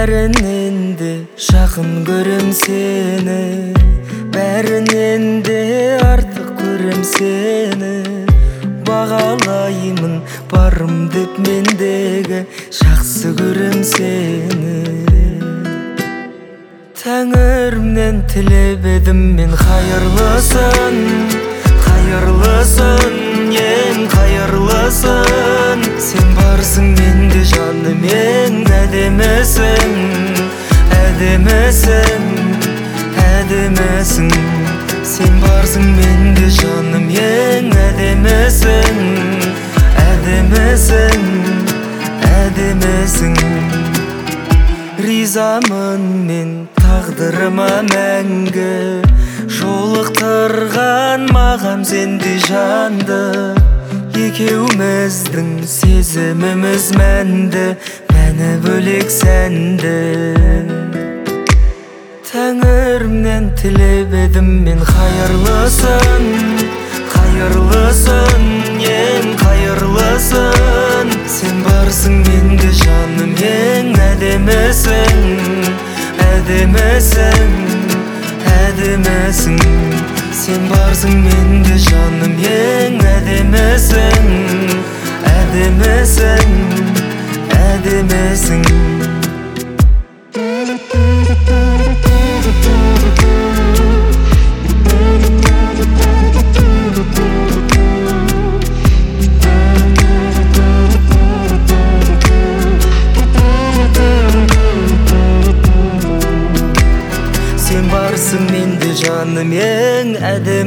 бәрінен де жақын көрем сені, бәрінен де артық көрем сені. Бағалаймын барым деп мендегі, жақсы көрем сені. Тәңірімнен тілеп едім мен қайырлысын, қайырлысын, ең қайырлысын. Сен барсың менде жаным, ең әдемісің, әдемісің, әдемісің. Сен барсың менде жаным, ең әдемісің, әдемісің, әдемісің. Ризамын мен тағдырыма мәңгі, жолықтырған маған сендей жанды. Екеуміздің сезіміміз мәнді, мәні бөлек сәнді. Тәңірімнен тілеп едім мен қайырлысын, қайырлысын, ең қайырлысын. Сен барсың менде жаным, ең әдемісің, әдемісің, әдемісің. Сен барсың менде жаным, ең әдемісің, әдемісің, әдемісің. Сен барсың менде жаным, ең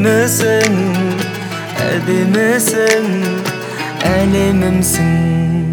әдемісің, әдемісің, әлемімсің.